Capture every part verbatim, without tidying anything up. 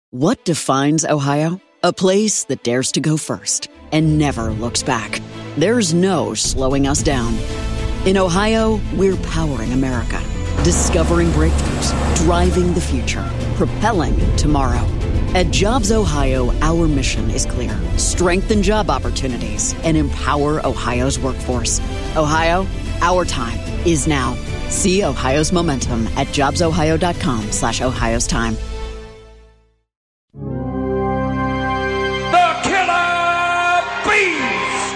What defines Ohio? A place that dares to go first and never looks back. There's no slowing us down. In Ohio, we're powering America, discovering breakthroughs, driving the future, propelling tomorrow. At Jobs Ohio, our mission is clear. Strengthen job opportunities and empower Ohio's workforce. Ohio, our time is now. See Ohio's momentum at jobsohio.com slash Ohio's time. The Killer Bees!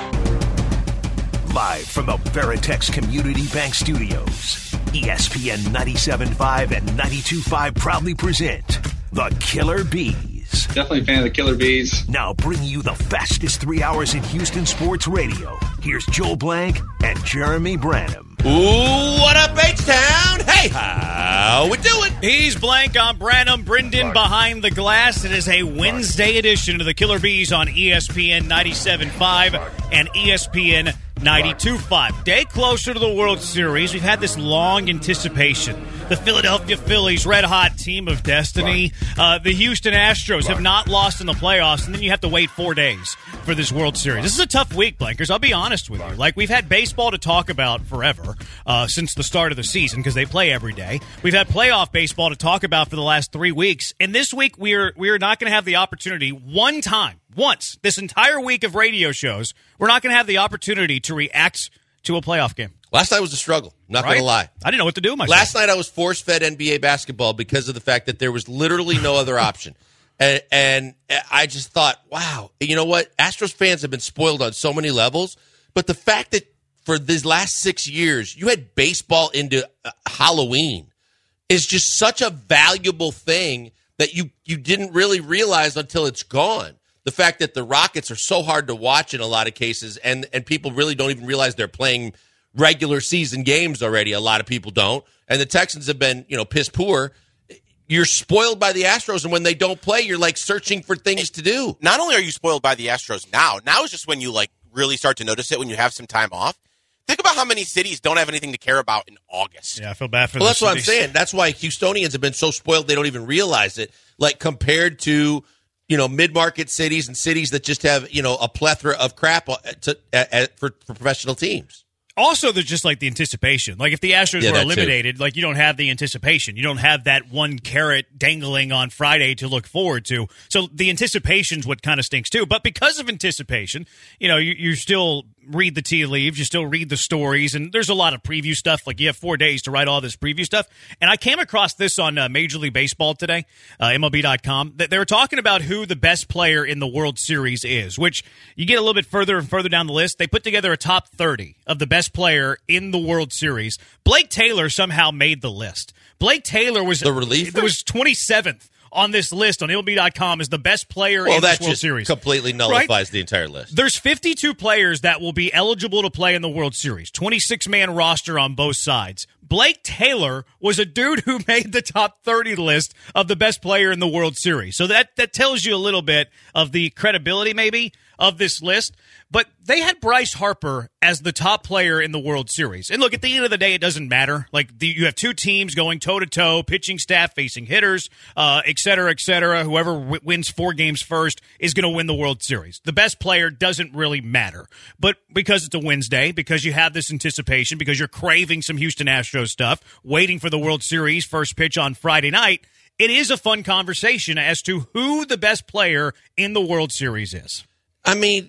Live from the Veritex Community Bank Studios, E S P N ninety-seven point five and ninety-two point five proudly present The Killer Bees. Definitely a fan of the Killer Bees. Now bringing you the fastest three hours in Houston sports radio. Here's Joel Blank and Jeremy Branham. Ooh, what up, H-Town? Hey, how we doing? He's Blank, I'm Branham. Brendan behind the glass. It is a Wednesday edition of the Killer Bees on E S P N ninety-seven point five and E S P N ninety-two point five. Day closer to the World Series. We've had this long anticipation. The Philadelphia Phillies, red-hot team of destiny. Uh, the Houston Astros have not lost in the playoffs, and then you have to wait four days for this World Series. This is a tough week, Blankers. I'll be honest with you. Like, we've had baseball to talk about forever uh, since the start of the season because they play every day. We've had playoff baseball to talk about for the last three weeks, and this week we are we are not going to have the opportunity one time, once, this entire week of radio shows, we're not going to have the opportunity to react to a playoff game. Last night was a struggle, not Right? going to lie. I didn't know what to do with myself. Last night I was force-fed N B A basketball because of the fact that there was literally no other option. And, and I just thought, wow, you know what? Astros fans have been spoiled on so many levels. But the fact that for these last six years, you had baseball into uh, Halloween is just such a valuable thing that you, you didn't really realize until it's gone. The fact that the Rockets are so hard to watch in a lot of cases, and, and people really don't even realize they're playing regular season games already. A lot of people don't. And the Texans have been, you know, piss poor. You're spoiled by the Astros, and when they don't play, you're like searching for things to do. Not only are you spoiled by the Astros now, now is just when you like really start to notice it when you have some time off. Think about how many cities don't have anything to care about in August. Yeah, I feel bad for Well, the that's what I'm cities. saying. That's why Houstonians have been so spoiled they don't even realize it. Like compared to, you know, mid-market cities and cities that just have, you know, a plethora of crap to, uh, for, for professional teams. Also, there's just like the anticipation. Like if the Astros Yeah, were that too. eliminated, like you don't have the anticipation. You don't have that one carrot dangling on Friday to look forward to. So the anticipation's what kind of stinks too. But because of anticipation, you know, you, you still read the tea leaves, you still read the stories, and there's a lot of preview stuff. Like you have four days to write all this preview stuff. And I came across this on uh, Major League Baseball today, uh, M L B dot com. They were talking about who the best player in the World Series is, which you get a little bit further and further down the list. They put together a top thirty of the best player in the World Series. Blake Taylor somehow made the list. Blake Taylor was The reliever? It was twenty-seventh on this list on M L B dot com as the best player Well, in that this World just Series. completely nullifies Right? the entire list. There's fifty-two players that will be eligible to play in the World Series. twenty-six man roster on both sides. Blake Taylor was a dude who made the top thirty list of the best player in the World Series. So that, that tells you a little bit of the credibility, maybe, of this list. But they had Bryce Harper as the top player in the World Series. And look, at the end of the day, it doesn't matter. Like, the, you have two teams going toe-to-toe, pitching staff facing hitters, uh, et cetera, et cetera. Whoever w- wins four games first is going to win the World Series. The best player doesn't really matter. But because it's a Wednesday, because you have this anticipation, because you're craving some Houston Astros stuff, waiting for the World Series first pitch on Friday night, it is a fun conversation as to who the best player in the World Series is. I mean,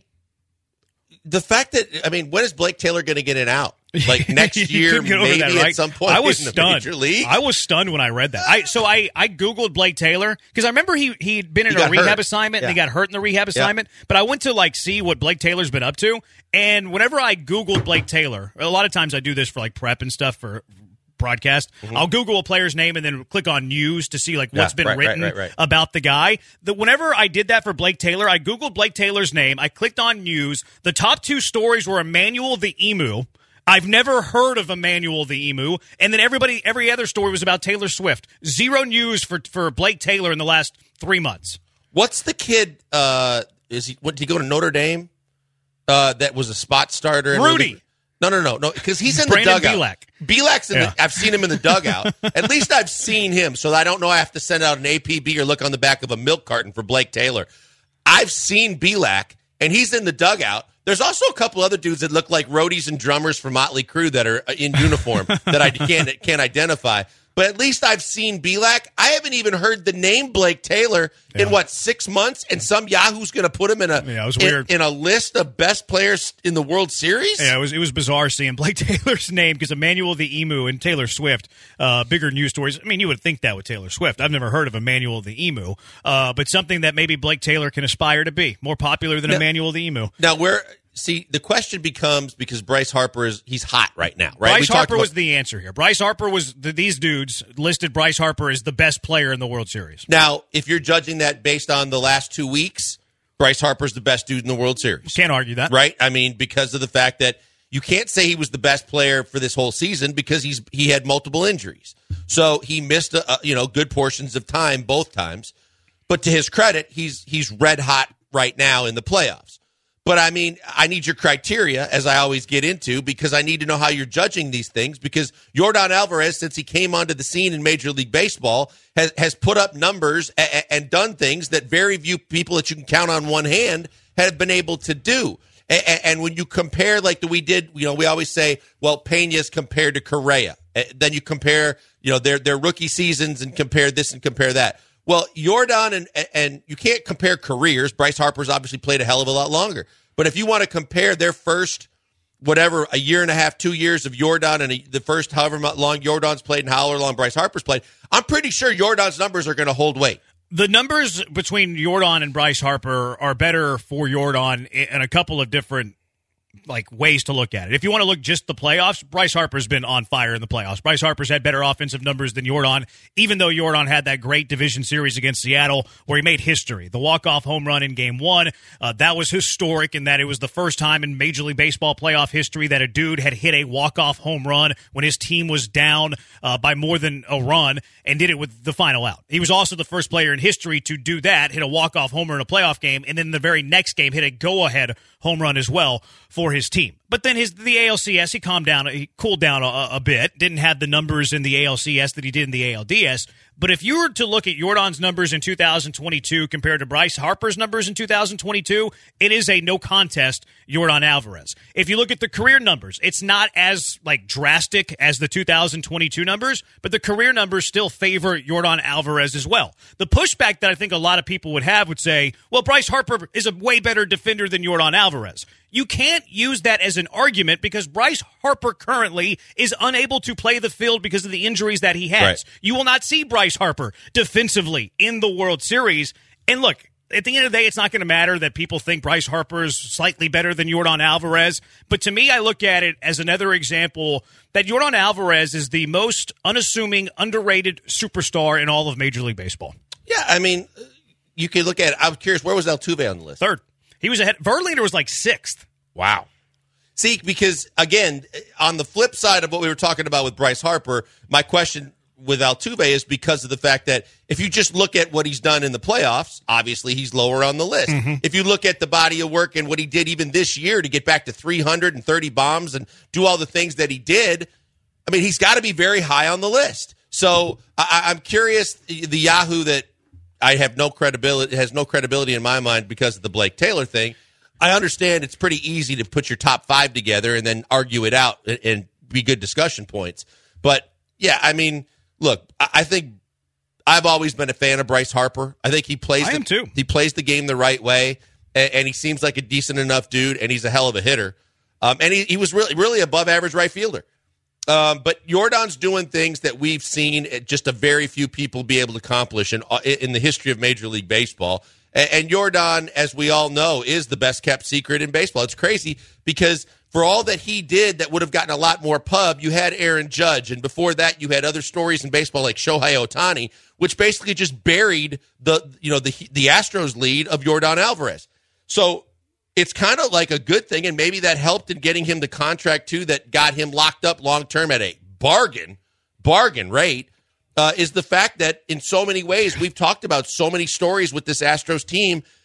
the fact that, I mean, when is Blake Taylor going to get it out? Like next You year, couldn't get over maybe that, right? at some point I was in the stunned. Major League? I was stunned when I read that. I so I, I Googled Blake Taylor because I remember he, he'd been in He a got rehab hurt. assignment and he Yeah. got hurt in the rehab assignment. But I went to like see what Blake Taylor's been up to. And whenever I Googled Blake Taylor, a lot of times I do this for like prep and stuff for broadcast. Mm-hmm. I'll Google a player's name and then click on news to see like what's Yeah, been right, right, written right, right. about the guy. The, whenever I did that for Blake Taylor, I Googled Blake Taylor's name. I clicked on news. The top two stories were Emmanuel the Emu. I've never heard of Emmanuel the Emu. And then everybody, every other story was about Taylor Swift. Zero news for, for Blake Taylor in the last three months. What's the kid? Uh, is he? What, did he go to Notre Dame? Uh, that was a spot starter. in Rudy. Really- No, no, no, no, because he's in Brandon the dugout. Bielak. Bielak's in Yeah. the, I've seen him in the dugout. At least I've seen him, so I don't know I have to send out an A P B or look on the back of a milk carton for Blake Taylor. I've seen Bielak, and he's in the dugout. There's also a couple other dudes that look like roadies and drummers from Motley Crue that are in uniform that I can't, can't identify. But at least I've seen Bielak. I haven't even heard the name Blake Taylor in, Yeah. what, six months? And some Yahoo's going to put him in a Yeah, it was in- weird. in a list of best players in the World Series? Yeah, it was it was bizarre seeing Blake Taylor's name because Emmanuel the Emu and Taylor Swift, uh, bigger news stories. I mean, you would think that with Taylor Swift. I've never heard of Emmanuel the Emu, uh, but something that maybe Blake Taylor can aspire to be more popular than Now- Emmanuel the Emu. Now, where see the question becomes because Bryce Harper is he's hot right now, right? Bryce We talked Harper about- was the answer here. Bryce Harper was the, these dudes listed Bryce Harper as the best player in the World Series. Now, if you're judging that based on the last two weeks, Bryce Harper's the best dude in the World Series. Can't argue that, Right? I mean, because of the fact that you can't say he was the best player for this whole season because he's he had multiple injuries. So he missed a, a, you know good portions of time both times. But to his credit, he's he's red hot right now in the playoffs. But I mean, I need your criteria, as I always get into, because I need to know how you're judging these things. Because Yordan Alvarez, since he came onto the scene in Major League Baseball, has, has put up numbers and, and done things that very few people that you can count on one hand have been able to do. And, and when you compare, like the, we did, you know, we always say, well, Pena's compared to Correa. Then you compare, you know, their their rookie seasons and compare this and compare that. Well, Yordan and and you can't compare careers. Bryce Harper's obviously played a hell of a lot longer. But if you want to compare their first, whatever, a year and a half, two years of Yordan and a, the first however long Yordan's played and however long Bryce Harper's played, I'm pretty sure Yordan's numbers are going to hold weight. The numbers between Yordan and Bryce Harper are better for Yordan in a couple of different like ways to look at it. If you want to look just the playoffs, Bryce Harper's been on fire in the playoffs. Bryce Harper's had better offensive numbers than Yordan, even though Yordan had that great division series against Seattle where he made history. The walk-off home run in game one, uh, that was historic in that it was the first time in Major League Baseball playoff history that a dude had hit a walk-off home run when his team was down uh, by more than a run and did it with the final out. He was also the first player in history to do that, hit a walk-off homer in a playoff game, and then the very next game hit a go-ahead home run as well for his team. But then his the A L C S, he calmed down, he cooled down a, a bit, didn't have the numbers in the A L C S that he did in the A L D S. But if you were to look at Yordan's numbers in two thousand twenty-two compared to Bryce Harper's numbers in two thousand twenty-two, it is a no contest Yordan Alvarez. If you look at the career numbers, it's not as like drastic as the two thousand twenty-two numbers, but the career numbers still favor Yordan Alvarez as well. The pushback that I think a lot of people would have would say, well, Bryce Harper is a way better defender than Yordan Alvarez. You can't use that as an argument because Bryce Harper currently is unable to play the field because of the injuries that he has. Right. You will not see Bryce Harper defensively in the World Series. And look, at the end of the day, it's not going to matter that people think Bryce Harper is slightly better than Yordan Alvarez. But to me, I look at it as another example that Yordan Alvarez is the most unassuming, underrated superstar in all of Major League Baseball. Yeah, I mean, you could look at it. I'm curious, where was Altuve on the list? Third. He was ahead. Verlander was like sixth. Wow. See, because, again, on the flip side of what we were talking about with Bryce Harper, my question with Altuve is because of the fact that if you just look at what he's done in the playoffs, obviously he's lower on the list. Mm-hmm. If you look at the body of work and what he did even this year to get back to three hundred thirty bombs and do all the things that he did, I mean, he's got to be very high on the list. So I, I'm curious, the Yahoo that I have no credibility, has no credibility in my mind because of the Blake Taylor thing. I understand it's pretty easy to put your top five together and then argue it out and, and be good discussion points. But, yeah, I mean, look, I, I think I've always been a fan of Bryce Harper. I think he plays, I the, am too. He plays the game the right way, and, and he seems like a decent enough dude, and he's a hell of a hitter. Um, and he, he was really, really above average right fielder. Um, but Yordan's doing things that we've seen just a very few people be able to accomplish in, in the history of Major League Baseball. And, and Yordan, as we all know, is the best kept secret in baseball. It's crazy because for all that he did that would have gotten a lot more pub, you had Aaron Judge. And before that, you had other stories in baseball like Shohei Ohtani, which basically just buried the, you know, the, the Astros lead of Yordan Alvarez. So it's kind of like a good thing, and maybe that helped in getting him the contract, too, that got him locked up long-term at a bargain, bargain rate, uh, is the fact that in so many ways we've talked about so many stories with this Astros team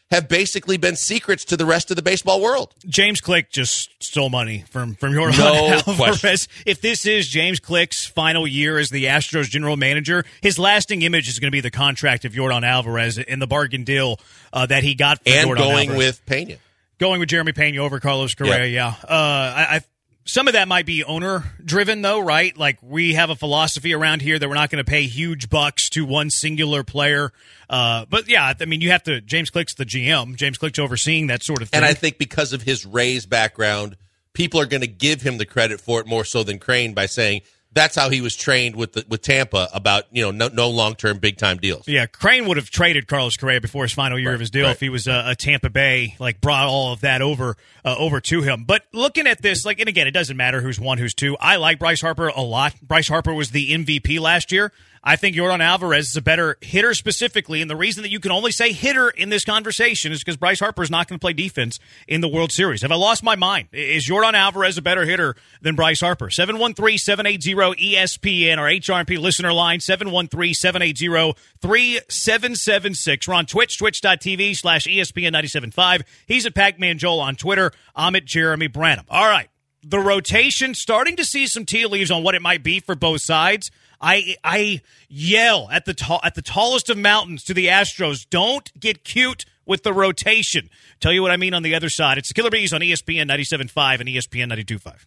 have basically been secrets to the rest of the baseball world. James Click just stole money from from Yordan No Alvarez. question. If this is James Click's final year as the Astros general manager, his lasting image is going to be the contract of Yordan Alvarez and the bargain deal uh, that he got for and Yordan going Alvarez. with Pena. Going with Jeremy Pena over Carlos Correa, yeah. yeah. Uh, I, I Some of that might be owner-driven, though, right? Like, we have a philosophy around here that we're not going to pay huge bucks to one singular player. Uh, but, yeah, I mean, you have to – James Click's the G M. James Click's overseeing that sort of thing. And I think because of his Rays background, people are going to give him the credit for it more so than Crane by saying – that's how he was trained with the, with Tampa about, you know, no, no long-term big-time deals. Yeah, Crane would have traded Carlos Correa before his final year right, of his deal right. if he was a, a Tampa Bay, like, brought all of that over uh, over to him. But looking at this, like, and again, it doesn't matter who's one, who's two. I like Bryce Harper a lot. Bryce Harper was the M V P last year. I think Yordan Alvarez is a better hitter specifically, and the reason that you can only say hitter in this conversation is because Bryce Harper is not going to play defense in the World Series. Have I lost my mind? Is Yordan Alvarez a better hitter than Bryce Harper? seven one three, seven eight zero, E S P N, our H R M P listener line, seven one three, seven eight zero, three seven seven six. We're on Twitch, twitch.tv slash ESPN ninety-seven point five. He's at Pac-Man Joel on Twitter. I'm at Jeremy Branham. All right, the rotation, starting to see some tea leaves on what it might be for both sides. I I yell at the ta- at the tallest of mountains to the Astros, don't get cute with the rotation. Tell you what I mean on the other side. It's the Killer Bees on E S P N ninety-seven point five and E S P N ninety-two point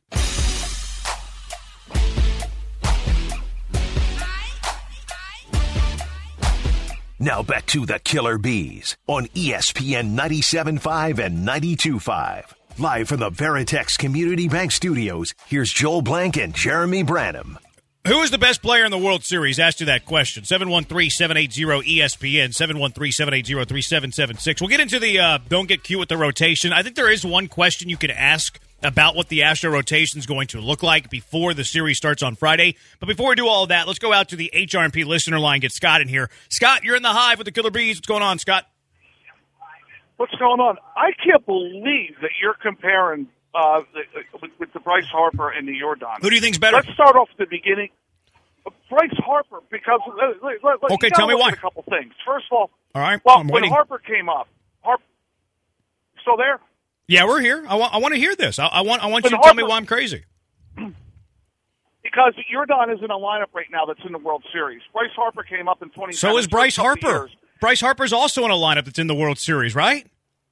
five. Now back to the Killer Bees on E S P N ninety-seven point five and ninety-two point five. Live from the Veritex Community Bank Studios, here's Joel Blank and Jeremy Branham. Who is the best player in the World Series? Asked you that question. seven one three, seven eight zero, E S P N, seven one three, seven eight zero, three seven seven six. We'll get into the uh, don't get cute with the rotation. I think there is one question you could ask about what the Astro rotation is going to look like before the series starts on Friday. But before we do all of that, let's go out to the H R M P listener line, get Scott in here. Scott, you're in the Hive with the Killer Bees. What's going on, Scott? What's going on? I can't believe that you're comparing uh, the, with, with the Bryce Harper and the Yordan. Who do you think's better? Let's start off at the beginning. Bryce Harper, because uh, let, let, okay, you tell me look why. at a couple things. First of all, all right, well, I'm when waiting. Harper came up, Harper, still there? Yeah, we're here. I want I want to hear this. I, I want I want when you to Harper, tell me why I'm crazy. Because Yordan is in a lineup right now that's in the World Series. Bryce Harper came up in twenty. So is Bryce Harper. Years. Bryce Harper's also in a lineup that's in the World Series, right?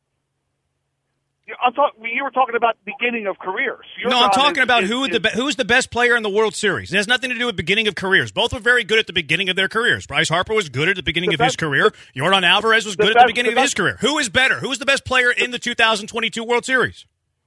I'm talking. You were talking about beginning of careers. Yordan no, I'm talking is, about is, who is, the be- who's the best player in the World Series. It has nothing to do with beginning of careers. Both were very good at the beginning of their careers. Bryce Harper was good at the beginning the of best, his career. Yordan Alvarez was the good best, at the beginning the of his career. Who is better? Who is the best player in the two thousand twenty-two World Series?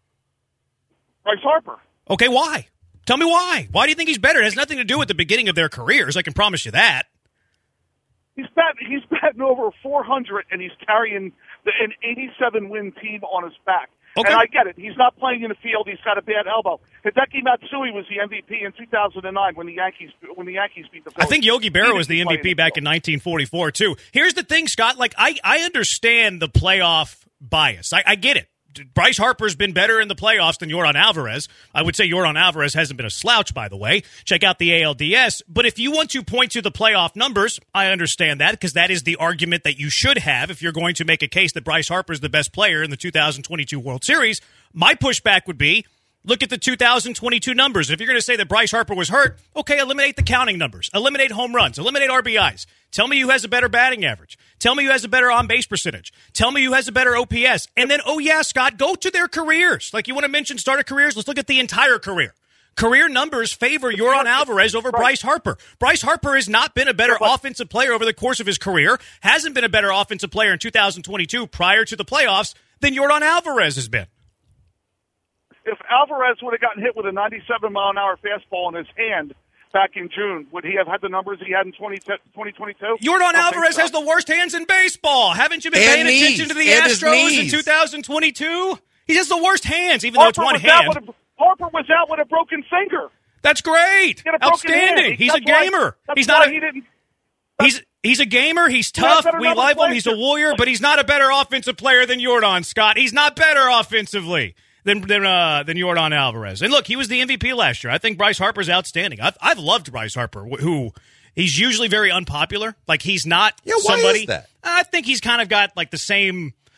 Bryce Harper. Okay, why? Tell me why. Why do you think he's better? It has nothing to do with the beginning of their careers. I can promise you that. He's batting, he's batting over four hundred, and he's carrying the, an eighty-seven win team on his back. Okay. And I get it. He's not playing in the field. He's got a bad elbow. Hideki Matsui was the M V P in two thousand nine when the Yankees when the Yankees beat the Phillies. I think Yogi Berra was the M V P back in nineteen forty-four, too. Here's the thing, Scott. Like, I, I understand the playoff bias. I, I get it. Bryce Harper's been better in the playoffs than Yordan Alvarez. I would say Yordan Alvarez hasn't been a slouch, by the way. Check out the A L D S. But if you want to point to the playoff numbers, I understand that because that is the argument that you should have if you're going to make a case that Bryce Harper is the best player in the two thousand twenty-two World Series. My pushback would be, look at the two thousand twenty-two numbers. If you're going to say that Bryce Harper was hurt, okay, eliminate the counting numbers. Eliminate home runs. Eliminate R B Is. Tell me who has a better batting average. Tell me who has a better on-base percentage. Tell me who has a better O P S. And then, oh, yeah, Scott, go to their careers. Like, you want to mention starter careers? Let's look at the entire career. Career numbers favor Yordan Alvarez over Bryce Harper. Bryce Harper has not been a better offensive player over the course of his career, hasn't been a better offensive player in two thousand twenty-two prior to the playoffs than Yordan Alvarez has been. If Alvarez would have gotten hit with a ninety-seven mile an hour fastball in his hand back in June, would he have had the numbers he had in twenty twenty-two? Yordan Alvarez so. has the worst hands in baseball. Haven't you been and paying knees. attention to the and Astros in two thousand twenty-two? He has the worst hands, even Harper though it's one was hand. Out with a, Harper was out with a broken finger. That's great. Outstanding. He's a gamer. Why, he's not a, he didn't. He's he's a gamer. He's tough. We love him. He's a warrior, but he's not a better offensive player than Yordan, Scott. He's not better offensively than than uh, than Yordan Alvarez. And look, he was the M V P last year. I think Bryce Harper's outstanding. I've I've loved Bryce Harper, who he's usually very unpopular. Like he's not yeah, why somebody. Is that? I think he's kind of got like the same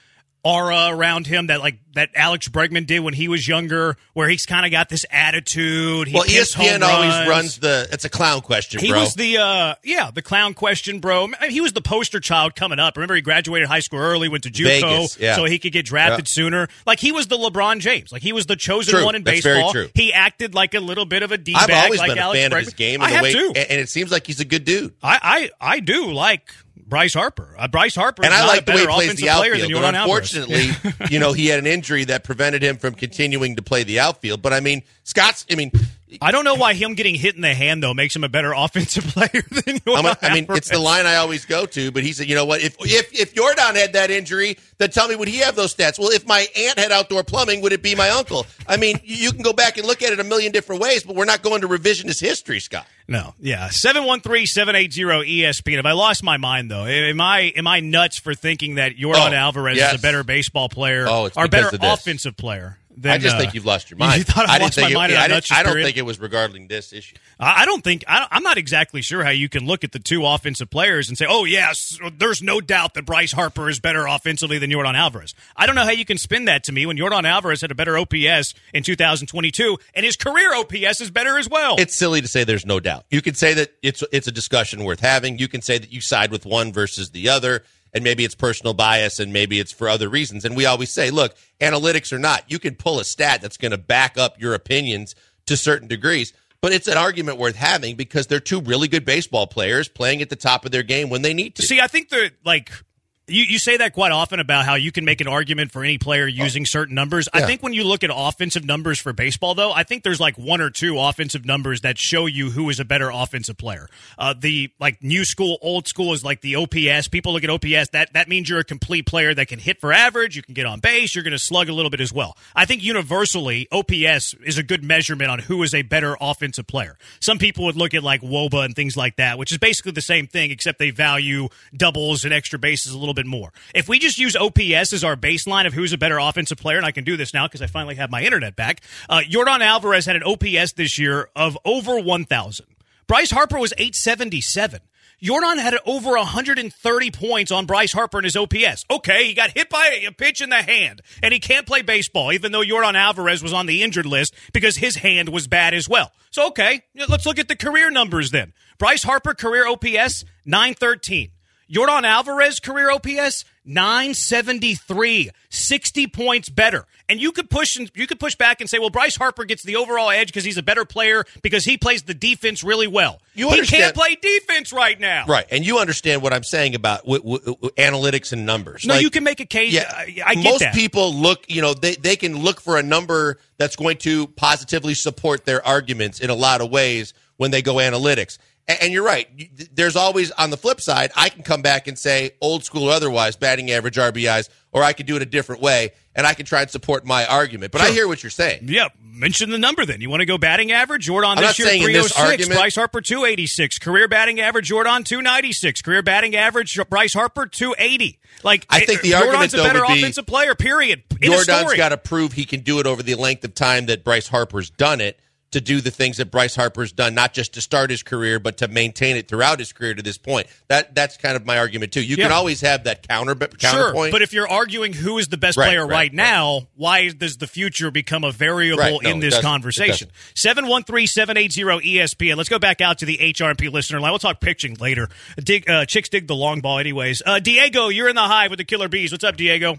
aura around him that like that Alex Bregman did when he was younger, where he's kind of got this attitude. He well, E S P N always runs. runs the. It's a clown question, he bro. He was the uh, yeah, the clown question, bro. I mean, he was the poster child coming up. Remember, he graduated high school early, went to JUCO, Vegas, yeah. so he could get drafted yeah. sooner. Like he was the LeBron James. Like he was the chosen true. one in That's baseball. Very true. He acted like a little bit of a d-bag. I've always like been Alex a fan Bregman. of his game, and I the have way, too. and it seems like he's a good dude. I I, I do like Bryce Harper. Uh, Bryce Harper is and I not like a the way he better plays offensive the player outfield. than Yordan Alvarez. Unfortunately, you know, he had an injury that prevented him from continuing to play the outfield. But I mean, Scott's. I mean, I don't know why him getting hit in the hand though makes him a better offensive player than Yordan a, I mean, Alvarez. it's the line I always go to. But he said, you know what? If if if Yordan had that injury, then tell me, would he have those stats? Well, if my aunt had outdoor plumbing, would it be my uncle? I mean, you can go back and look at it a million different ways, but we're not going to revisionist history, Scott. No, yeah, seven one three, seven eight zero, E S P N. Have I lost my mind, though? Am I am I nuts for thinking that Yordan oh, Alvarez yes. is a better baseball player oh, it's or better of this. offensive player? Than, I just uh, think you've lost your mind. You thought I, I didn't lost think my it, mind yeah, on I, that didn't, I don't period? think it was regarding this issue. I I don't think I, I'm not exactly sure how you can look at the two offensive players and say, "Oh yes, there's no doubt that Bryce Harper is better offensively than Yordan Alvarez." I don't know how you can spin that to me when Yordan Alvarez had a better O P S in two thousand twenty-two, and his career O P S is better as well. It's silly to say there's no doubt. You can say that it's it's a discussion worth having. You can say that you side with one versus the other. And maybe it's personal bias and maybe it's for other reasons. And we always say, look, analytics or not, you can pull a stat that's going to back up your opinions to certain degrees. But it's an argument worth having because they're two really good baseball players playing at the top of their game when they need to. See, I think they're like – You you say that quite often about how you can make an argument for any player using certain numbers. Yeah. I think when you look at offensive numbers for baseball, though, I think there's like one or two offensive numbers that show you who is a better offensive player. Uh, the like new school, old school is like the O P S. People look at O P S. That that means you're a complete player that can hit for average. You can get on base. You're going to slug a little bit as well. I think universally, O P S is a good measurement on who is a better offensive player. Some people would look at like W O B A and things like that, which is basically the same thing, except they value doubles and extra bases a little bit more. If we just use O P S as our baseline of who's a better offensive player, and I can do this now because I finally have my internet back, uh, Yordan Alvarez had an O P S this year of over one thousand. Bryce Harper was eight seventy-seven. Yordan had over one hundred thirty points on Bryce Harper in his O P S. Okay, he got hit by a pitch in the hand, and he can't play baseball, even though Yordan Alvarez was on the injured list because his hand was bad as well. So, okay, let's look at the career numbers then. Bryce Harper, career O P S, nine thirteen. Yordan Alvarez, career O P S, nine seventy-three, sixty points better. And you could push and you could push back and say, well, Bryce Harper gets the overall edge because he's a better player because he plays the defense really well. You he can't play defense right now. Right, and you understand what I'm saying about w- w- w- analytics and numbers. No, like, you can make a case. Yeah, I, I get most that. people look, you know, they, they can look for a number that's going to positively support their arguments in a lot of ways when they go analytics. And you're right. There's always, on the flip side, I can come back and say, old school or otherwise, batting average, R B Is, or I could do it a different way, and I can try and support my argument. But sure. I hear what you're saying. Yeah, mention the number then. You want to go batting average? Yordan I'm this year, three oh six. Argument, Bryce Harper, two eighty-six. Career batting average, Yordan, two ninety-six. Career batting average, Bryce Harper, two eighty. Like, I think the Yordan's argument, a though, better would be offensive player, period. In Yordan's got to prove he can do it over the length of time that Bryce Harper's done it, to do the things that Bryce Harper's done, not just to start his career, but to maintain it throughout his career to this point. That That's kind of my argument, too. You yeah. can always have that counter counterpoint. Sure, but if you're arguing who is the best right, player right, right now, right. why does the future become a variable right. no, in this conversation? seven one three, seven eight zero, E S P N. Let's go back out to the H R P listener line. We'll talk pitching later. Dig, uh, chicks dig the long ball anyways. Uh, Diego, you're in the hive with the Killer Bees. What's up, Diego?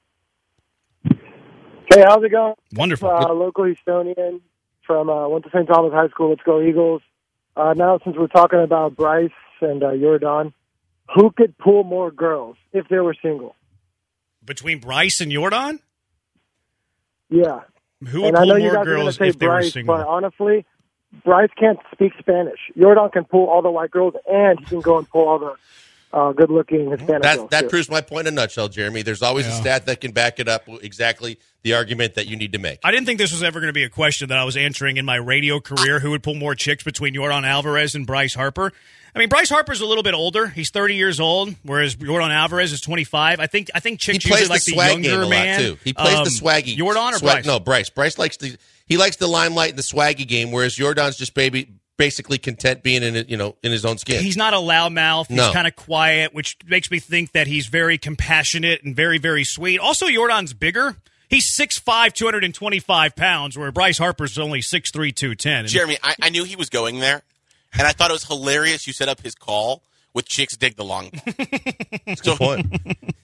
Hey, how's it going? Wonderful. Uh, local Houstonian. From uh, went to Saint Thomas High School. Let's go Eagles. Uh, now, since we're talking about Bryce and uh, Yordan, who could pull more girls if they were single? Between Bryce and Yordan? Yeah. Who would and pull I know you more guys girls are say if they Bryce, were single? But honestly, Bryce can't speak Spanish. Yordan can pull all the white girls, and he can go and pull all the uh, good-looking Hispanic that, girls. That too. proves my point in a nutshell, Jeremy. There's always yeah. a stat that can back it up exactly the argument that you need to make. I didn't think this was ever going to be a question that I was answering in my radio career, who would pull more chicks between Yordan Alvarez and Bryce Harper. I mean, Bryce Harper's a little bit older. He's thirty years old, whereas Yordan Alvarez is twenty-five. I think I think chicks he plays usually like the, the swag younger game a man. Lot too. He plays um, the swaggy. Yordan or swag, Bryce? No, Bryce. Bryce likes the he likes the limelight and the swaggy game, whereas Yordan's just baby basically content being in it, you know, in his own skin. He's not a loudmouth. He's No. kind of quiet, which makes me think that he's very compassionate and very, very sweet. Also, Jordan's bigger. He's six five, two hundred twenty-five pounds, where Bryce Harper's only six three, two ten. Jeremy, I, I knew he was going there, and I thought it was hilarious you set up his call with Chicks Dig the Long Ball. That's a good point.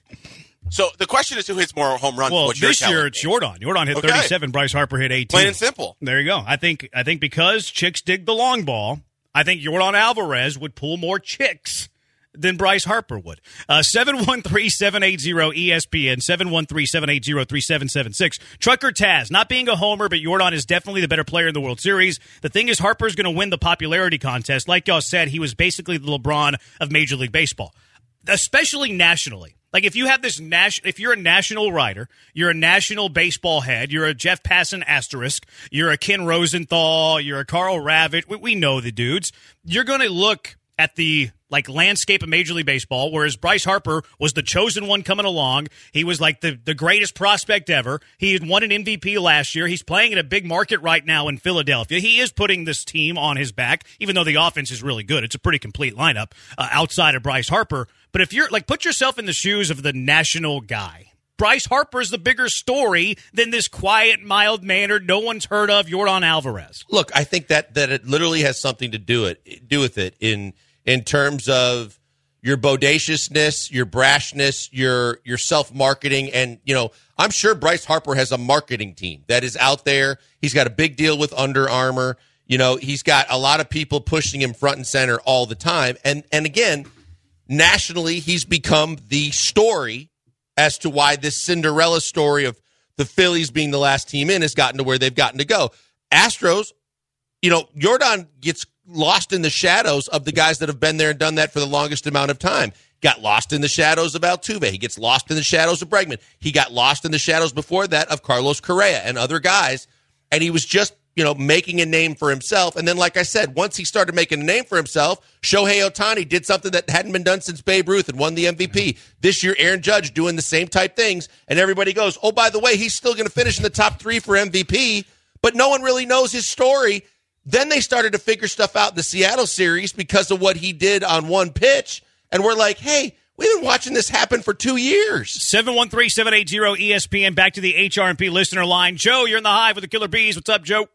So the question is who hits more home runs? Well, what you're this year telling it's me. Jordan. Jordan hit Okay. thirty-seven. Bryce Harper hit eighteen. Plain and simple. There you go. I think I think because Chicks dig the long ball, I think Jordan Alvarez would pull more chicks than Bryce Harper would. Uh, seven one three, seven eight zero, E S P N, seven one three, seven eight zero, three seven seven six. Trucker Taz, not being a homer, but Jordan is definitely the better player in the World Series. The thing is, Harper's going to win the popularity contest. Like y'all said, he was basically the LeBron of Major League Baseball, especially nationally. Like, if you have this national, if you're a national writer, you're a national baseball head, you're a Jeff Passan asterisk, you're a Ken Rosenthal, you're a Carl Ravitch, we, we know the dudes. You're going to look at the, like, landscape of Major League Baseball, whereas Bryce Harper was the chosen one coming along. He was, like, the, the greatest prospect ever. He had won an M V P last year. He's playing in a big market right now in Philadelphia. He is putting this team on his back, even though the offense is really good. It's a pretty complete lineup uh, outside of Bryce Harper. But if you're, like, put yourself in the shoes of the national guy. Bryce Harper's the bigger story than this quiet, mild-mannered, no one's heard of Jordan Alvarez. Look, I think that, that it literally has something to do it do with it in in terms of your bodaciousness, your brashness, your your self-marketing. And, you know, I'm sure Bryce Harper has a marketing team that is out there. He's got a big deal with Under Armour. You know, he's got a lot of people pushing him front and center all the time. And and again, nationally, he's become the story as to why this Cinderella story of the Phillies being the last team in has gotten to where they've gotten to go. Astros, you know, Jordan gets lost in the shadows of the guys that have been there and done that for the longest amount of time. Got lost in the shadows of Altuve. He gets lost in the shadows of Bregman. He got lost in the shadows before that of Carlos Correa and other guys. And he was just, you know, making a name for himself. And then, like I said, once he started making a name for himself, Shohei Ohtani did something that hadn't been done since Babe Ruth and won the M V P. This year, Aaron Judge doing the same type things. And everybody goes, oh, by the way, he's still going to finish in the top three for M V P. But no one really knows his story. Then they started to figure stuff out in the Seattle series because of what he did on one pitch. And we're like, hey, we've been watching this happen for two years. seven one three, seven eight zero, E S P N. Back to the H R and P listener line. Joe, you're in the Hive with the Killer Bees. What's up, Joe?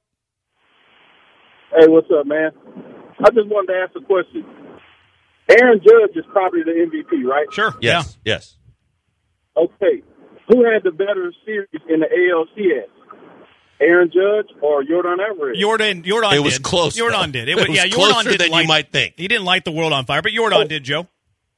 Hey, what's up, man? I just wanted to ask a question. Aaron Judge is probably the M V P, right? Sure. Yes. Yeah. Yes. Okay. Who had the better series in the A L C S? Aaron Judge or Jordan Alvarez? Jordan, Jordan It was did. close, Jordan though. did. It was yeah, closer Jordan didn't than you light, might think. He didn't light the world on fire, but Jordan Oh. did, Joe.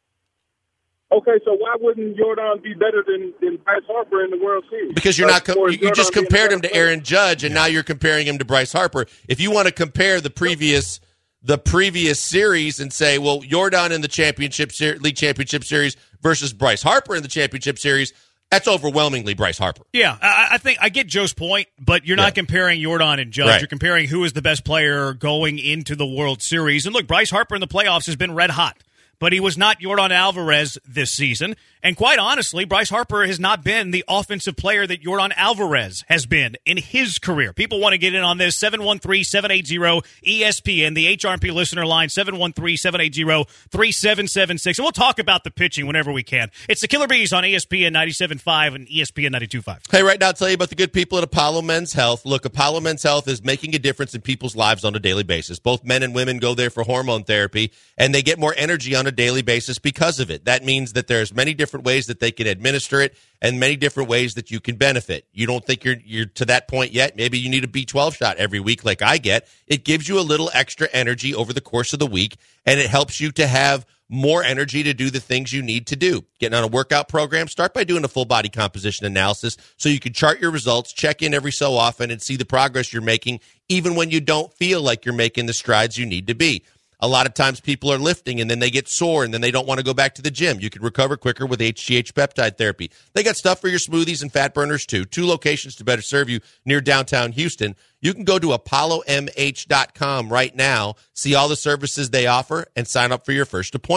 Okay, so why wouldn't Jordan be better than, than Bryce Harper in the World Series? Because you're Like, not, com- or you, you just Jordan being compared the him to best player? Aaron Judge, and now you're comparing him to Bryce Harper. If you want to compare the previous, the previous series and say, well, Jordan in the championship ser- league championship series versus Bryce Harper in the championship series, that's overwhelmingly Bryce Harper. Yeah, I, I think I get Joe's point, but you're not Yeah. comparing Jordan and Judge. Right. You're comparing who is the best player going into the World Series. And look, Bryce Harper in the playoffs has been red hot, but he was not Jordan Alvarez this season. And quite honestly, Bryce Harper has not been the offensive player that Jordan Alvarez has been in his career. People want to get in on this. seven one three, seven eight zero, E S P N, the H R and P listener line, seven one three, seven eight zero, three seven seven six. And we'll talk about the pitching whenever we can. It's the Killer Bees on E S P N ninety-seven point five and E S P N ninety-two point five. Hey, right now, I'll tell you about the good people at Apollo Men's Health. Look, Apollo Men's Health is making a difference in people's lives on a daily basis. Both men and women go there for hormone therapy, and they get more energy on a daily basis because of it. That means that there's many different ways that they can administer it and many different ways that you can benefit. You don't think you're you're to that point yet? Maybe you need a B twelve shot every week like I get. It gives you a little extra energy over the course of the week, and it helps you to have more energy to do the things you need to do. Getting on a workout program, start by doing a full body composition analysis so you can chart your results, check in every so often, and see the progress you're making, even when you don't feel like you're making the strides you need to be. A lot of times people are lifting and then they get sore and then they don't want to go back to the gym. You can recover quicker with H G H peptide therapy. They got stuff for your smoothies and fat burners too. Two locations to better serve you near downtown Houston. You can go to apollo m h dot com right now, see all the services they offer, and sign up for your first appointment.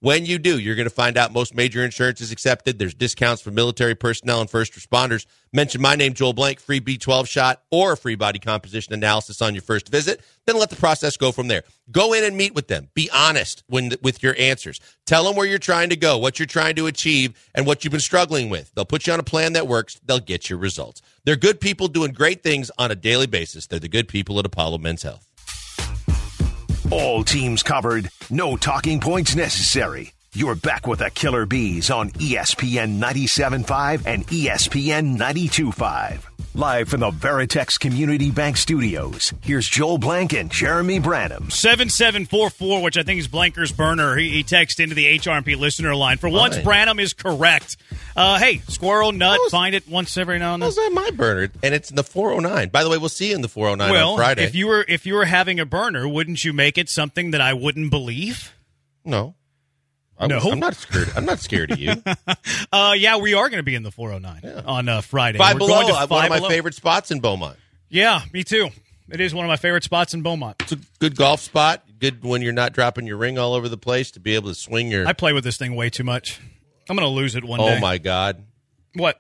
When you do, you're going to find out most major insurance is accepted. There's discounts for military personnel and first responders. Mention my name, Joel Blank, free B twelve shot or a free body composition analysis on your first visit. Then let the process go from there. Go in and meet with them. Be honest when, with your answers. Tell them where you're trying to go, what you're trying to achieve, and what you've been struggling with. They'll put you on a plan that works. They'll get you results. They're good people doing great things on a daily basis. They're the good people at Apollo Men's Health. All teams covered. No talking points necessary. You're back with the Killer Bees on E S P N ninety-seven point five and E S P N ninety-two point five. Live from the Veritex Community Bank Studios, here's Joel Blank and Jeremy Branham. seven seven four four, which I think is Blanker's burner. He, he texted into the H R M P listener line. For once, Fine. Branham is correct. Uh, hey, squirrel, nut, How's- find it once every now and then. How's that my burner? And it's in the four oh nine. By the way, we'll see you in the four oh nine Well, on Friday. if you were if you were having a burner, wouldn't you make it something that I wouldn't believe? No. I No. was- I'm not scared. I'm not scared of you. Uh, yeah, we are going to be in the four oh nine Yeah. on uh, Friday. Five We're Below, going to uh, one Five of my Below. favorite spots in Beaumont. Yeah, me too. It is one of my favorite spots in Beaumont. It's a good golf spot. Good when you're not dropping your ring all over the place to be able to swing your. I play with this thing way too much. I'm going to lose it one oh day. my God! What?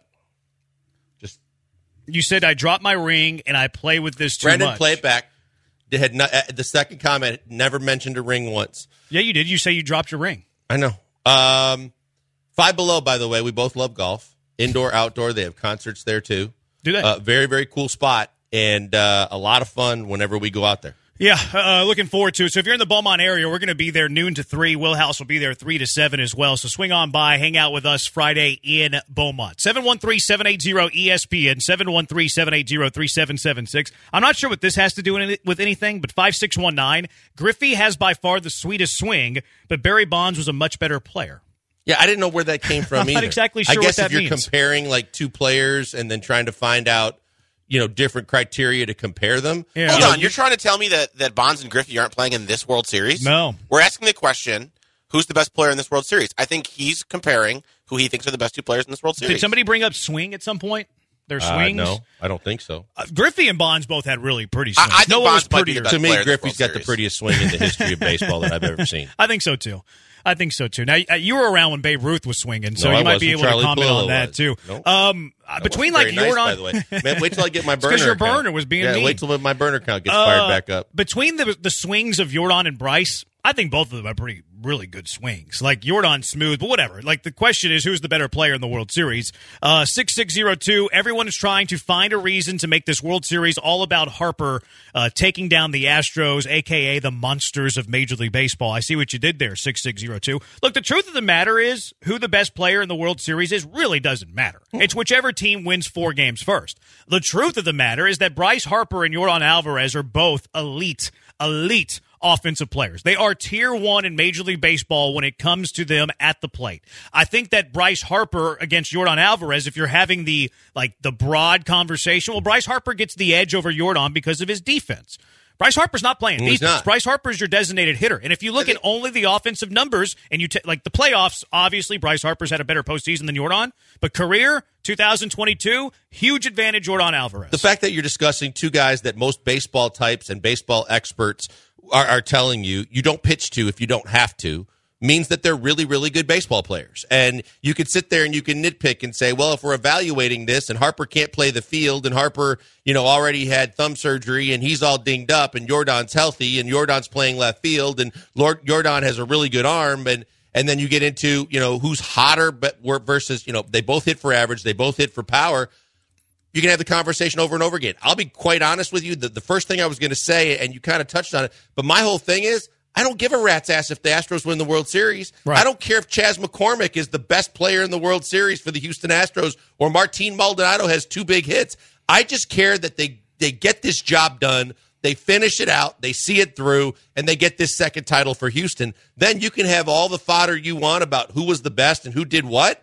Just You said I drop my ring and I play with this too Brendan, much. play it back. They had not, uh, the second comment never mentioned a ring once. Yeah, you did. You say you dropped your ring. I know. Um, Five Below, by the way, we both love golf, indoor, outdoor. They have concerts there too. Do they? Uh, very, very cool spot and uh, a lot of fun whenever we go out there. Yeah, uh, looking forward to it. So if you're in the Beaumont area, we're going to be there noon to three. Will House will be there three to seven as well. So swing on by, hang out with us Friday in Beaumont. seven one three, seven eight zero, E S P N, seven one three, seven eight zero, three seven seven six. I'm not sure what this has to do any- with anything, but five six one nine. Griffey has by far the sweetest swing, but Barry Bonds was a much better player. Yeah, I didn't know where that came from I'm either. not exactly sure I guess what if that you're means. comparing like two players and then trying to find out, you know, different criteria to compare them. Yeah. Hold You know, on, you're trying to tell me that, that Bonds and Griffey aren't playing in this World Series? No. We're asking the question, who's the best player in this World Series? I think he's comparing who he thinks are the best two players in this World Series. Did somebody bring up swing at some point? Their Uh, swings? no, I don't think so. Uh, Griffey and Bonds both had really pretty I- swings. I think no one was Bonds might be the prettier. best To me, player in this Griffey's World got the Series. prettiest swing in the history of baseball that I've ever seen. I think so too. I think so too. Now uh, you were around when Babe Ruth was swinging, so No, you I might be wasn't. able Charlie to comment Pullo on that was. too. Nope. Um, uh, That between wasn't like very Jordan, nice, by the way. Man, wait till I get my burner. 'cause your account. burner was being yeah, mean. wait till my burner account gets uh, fired back up. Between the the swings of Jordan and Bryce, I think both of them are pretty really good swings. Like Jordan smooth, but whatever. Like the question is, who's the better player in the World Series? Uh, six six zero two. Everyone is trying to find a reason to make this World Series all about Harper uh, taking down the Astros, aka the monsters of Major League Baseball. I see what you did there. Six six zero two. Look, the truth of the matter is, who the best player in the World Series is really doesn't matter. It's whichever team wins four games first. The truth of the matter is that Bryce Harper and Jordan Alvarez are both elite, elite offensive players. They are tier one in Major League Baseball when it comes to them at the plate. I think that Bryce Harper against Jordan Alvarez, if you're having the like the broad conversation, well, Bryce Harper gets the edge over Jordan because of his defense. Bryce Harper's not playing He's defense. not. Bryce Harper's your designated hitter. And if you look at only the offensive numbers and you take like the playoffs, obviously Bryce Harper's had a better postseason than Jordan, but career two thousand twenty-two, huge advantage Jordan Alvarez. The fact that you're discussing two guys that most baseball types and baseball experts are, are telling you you don't pitch to if you don't have to means that they're really, really good baseball players. And you could sit there and you can nitpick and say, well, if we're evaluating this and Harper can't play the field and Harper, you know, already had thumb surgery and he's all dinged up and Jordan's healthy and Jordan's playing left field and Lord Jordan has a really good arm and and then you get into, you know, who's hotter but versus, you know, they both hit for average, they both hit for power. You can have the conversation over and over again. I'll be quite honest with you. The, the first thing I was going to say, and you kind of touched on it, but my whole thing is, I don't give a rat's ass if the Astros win the World Series. Right. I don't care if Chas McCormick is the best player in the World Series for the Houston Astros or Martin Maldonado has two big hits. I just care that they, they get this job done, they finish it out, they see it through, and they get this second title for Houston. Then you can have all the fodder you want about who was the best and who did what.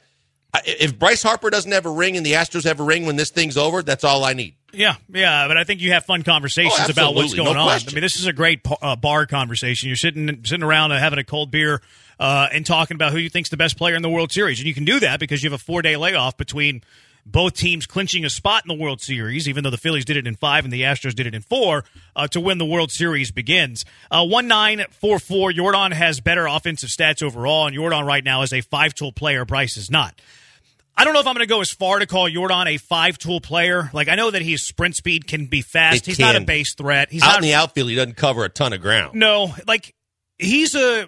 If Bryce Harper doesn't have a ring and the Astros have a ring when this thing's over, that's all I need. Yeah, yeah, but I think you have fun conversations Oh, about what's absolutely. going No on. question. I mean, this is a great uh, bar conversation. You're sitting sitting around uh, having a cold beer uh, and talking about who you think's the best player in the World Series, and you can do that because you have a four day layoff between both teams clinching a spot in the World Series, even though the Phillies did it in five and the Astros did it in four, uh, to when the World Series begins. Uh, one nine four four, Jordan has better offensive stats overall, and Jordan right now is a five-tool player. Bryce is not. I don't know if I'm going to go as far to call Jordan a five-tool player. Like, I know that his sprint speed can be fast. It he's can. not a base threat. He's out not in the outfield, he doesn't cover a ton of ground. No, like, he's a...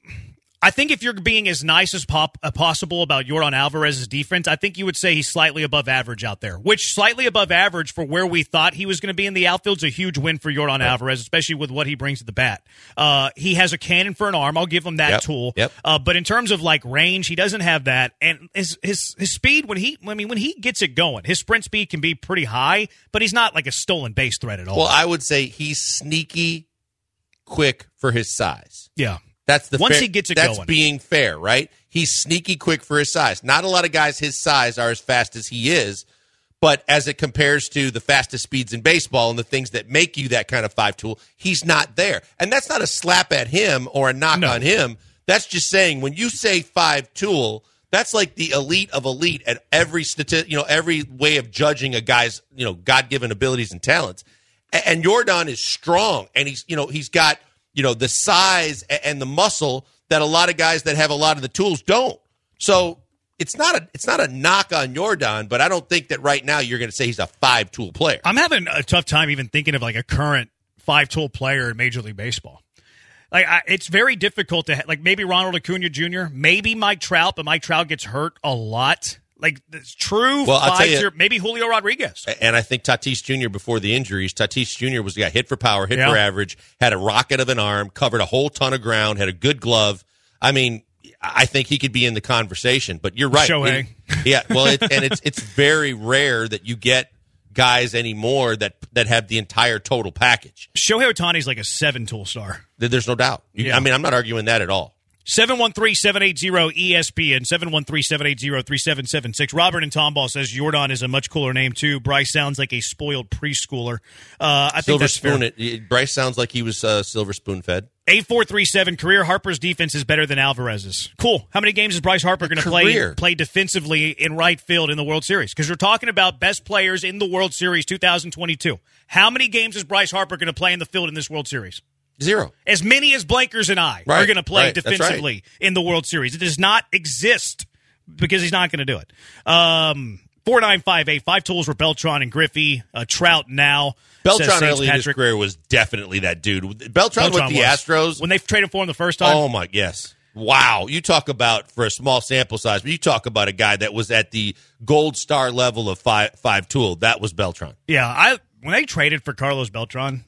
I think if you're being as nice as pop, uh, possible about Jordan Alvarez's defense, I think you would say he's slightly above average out there, which slightly above average for where we thought he was going to be in the outfield is a huge win for Jordan right. Alvarez, especially with what he brings to the bat. Uh, he has a cannon for an arm. I'll give him that yep. tool. Yep. Uh, but in terms of like range, he doesn't have that. And his, his, his speed, when he, I mean, when he gets it going, his sprint speed can be pretty high, but he's not like a stolen base threat at all. Well, I would say he's sneaky quick for his size. Yeah. That's the Once fair, he gets it that's going. being fair, right? He's sneaky quick for his size. Not a lot of guys his size are as fast as he is, but as it compares to the fastest speeds in baseball and the things that make you that kind of five tool, he's not there. And that's not a slap at him or a knock no. on him. That's just saying when you say five tool, that's like the elite of elite at every stati- you know, every way of judging a guy's, you know, God-given abilities and talents. And, and Jordan is strong, and he's, you know, he's got you know, the size and the muscle that a lot of guys that have a lot of the tools don't. So it's not a it's not a knock on Jordan, but I don't think that right now you're going to say he's a five-tool player. I'm having a tough time even thinking of like a current five-tool player in Major League Baseball. Like I, it's very difficult to ha- like maybe Ronald Acuna Junior, maybe Mike Trout, but Mike Trout gets hurt a lot. Like, it's true. Well, I'll tell you, maybe Julio Rodriguez. And I think Tatis Junior before the injuries, Tatis Junior was got hit for power, hit yeah. for average, had a rocket of an arm, covered a whole ton of ground, had a good glove. I mean, I think he could be in the conversation. But you're right. Shohei. It, yeah, well, it, and it's it's very rare that you get guys anymore that that have the entire total package. Shohei Ohtani's like a seven-tool star. There's no doubt. You, yeah. I mean, I'm not arguing that at all. seven one three, seven eight zero, E S P N, seven one three, seven eight zero, three seven seven six. Robert in Tomball says Jordan is a much cooler name, too. Bryce sounds like a spoiled preschooler. Uh, I think Silver that's spoon fair. it. Bryce sounds like he was uh, silver spoon fed. eight four three seven, career Harper's defense is better than Alvarez's. Cool. How many games is Bryce Harper going to play play defensively in right field in the World Series? Because we're talking about best players in the World Series two thousand twenty-two. How many games is Bryce Harper going to play in the field in this World Series? Zero. As many as Blankers and I right, are going to play right, defensively right. in the World Series. It does not exist because he's not going to do it. Um, four nine five eight, five tools were Beltran and Griffey. Uh, Trout now. Beltran early in his career was definitely that dude. Beltran, Beltran with the was. Astros. When they traded for him the first time. Oh, my, yes. Wow. You talk about, for a small sample size, but you talk about a guy that was at the gold star level of five, five tool. That was Beltran. Yeah. I when they traded for Carlos Beltran,